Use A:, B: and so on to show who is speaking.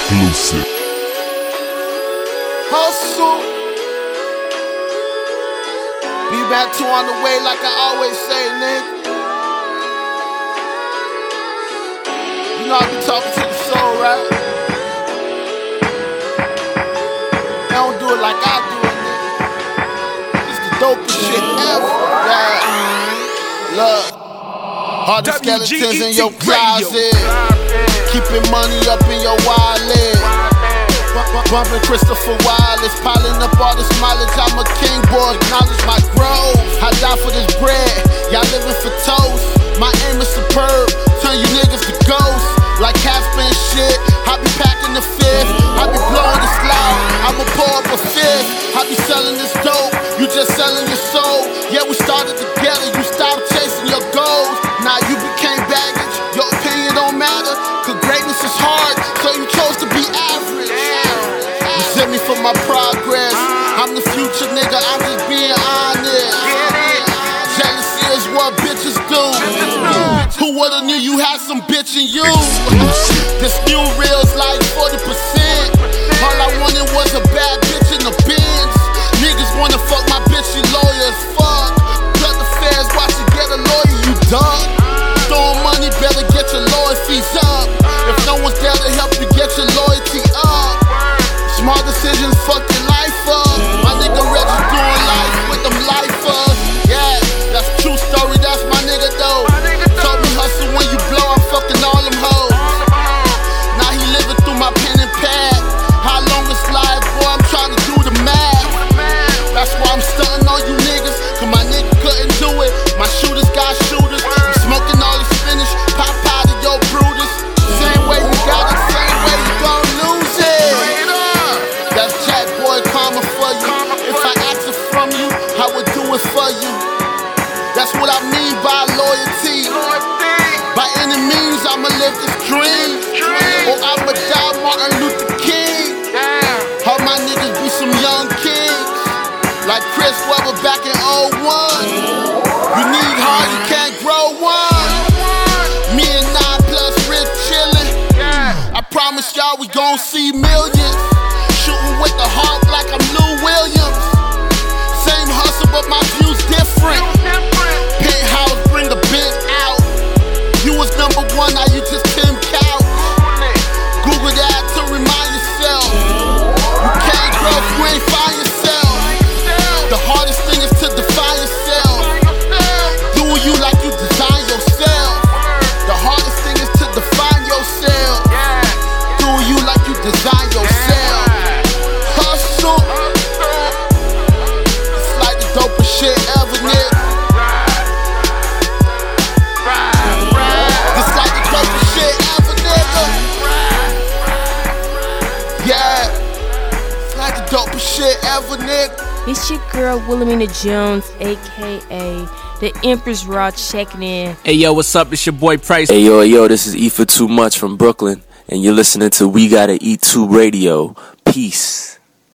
A: Exclusive.
B: Hustle. Be back to on the way like I always say, nigga. You know I be talking to the soul, right? They don't do it like I do it, nigga. It's the dopest shit ever. Yeah. Look. All the skeletons in your closet. Keeping money up in your wallet. Bumping Christopher Wallace, piling up all this mileage. I'm a king, boy, acknowledge my growth. I die for this bread, y'all living for toast. My aim is superb, turn you niggas to ghosts. Like Casper and shit, I be packing the fifth. I be blowing this loud, I'ma pour up a fifth. I be selling this dope, you just selling your soul. Yeah, we started together, you stopped chasing your goals. Now you became baggage, your opinion don't matter. Cause greatness is hard, so you chose to be average. Resent me for my progress. I'm the future nigga, I'm just being honest. Jealousy is what bitches do. Who would've knew you had some bitch in you? This new real's like 40%. All I wanted was a bad bitch in the Benz. Niggas wanna fuck my bitch, she lawyer as fuck. Cut the feds, watch you get a lawyer, you duck. Throwing money, better get your lawyer fees up. If no one's there to help you get your loyalty up. Small decisions, fuck your life up. My nigga Reggie doing life with them lifers. Yeah, that's true story, that's my nigga though. Told me hustle when you blow, I'm fucking all them hoes. Now he living through my pen and pad. How long is life, boy, I'm trying to do the math. That's why I'm stunting on you niggas, cause my nigga couldn't do it. My shooters got shooters, I'm smoking all this finish. Pop out of your Brutus. Same way you got it, same way you gon' lose it. That's Jack Boy karma for you. If I asked it from you, I would do it for you. That's what I mean by loyalty. By any means, I'ma live this dream. Or I'ma die Martin Luther King. All my niggas be some young kings. Like Chris Webber back in 01. You need hard, you can't grow one. Me and 9+ Rich chillin'. I promise y'all we gon' see millions. Shooting with the heart like I'm Lou Williams. Same hustle but my view's different. Penthouse, bring the bent out. You was number one, now you just Tim Couch. Google that to remind yourself. You can't grow if you ain't find yourself. The hardest thing is to define yourself. Do you like you design yourself. The hardest thing is to define yourself. Do you like you design yourself. Hustle. It's like the dopest shit ever, nigga. It's like the dopest shit ever, nigga. Yeah. It's like the dopest shit ever, nigga.
C: It's your girl Wilhelmina Jones, aka the Empress Raw, checking in.
D: Hey yo, what's up? It's your boy Price.
E: Hey yo, this is E for Too Much from Brooklyn, and you're listening to We Gotta Eat 2 Radio. Peace.